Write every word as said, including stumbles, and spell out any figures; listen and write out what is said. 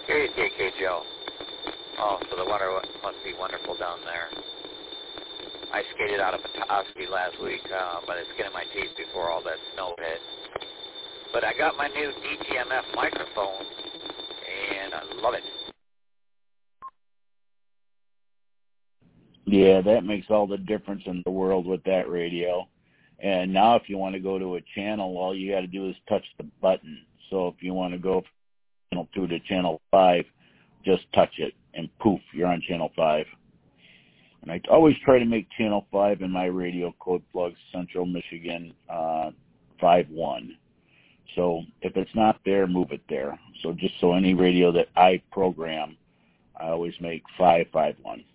K K K Joe. Oh, so the weather must be wonderful down there. I skated out of Petoskey last week, uh, by the skin of my teeth before all that snow hit. But I got my new D T M F microphone, and I love it. Yeah, that makes all the difference in the world with that radio. And now if you want to go to a channel, all you got to do is touch the button. So if you want to go from channel two to channel five, just touch it, and poof, you're on channel five. And I always try to make channel five in my radio code plug Central Michigan uh, five one. So if it's not there, move it there. So just so any radio that I program, I always make five five one.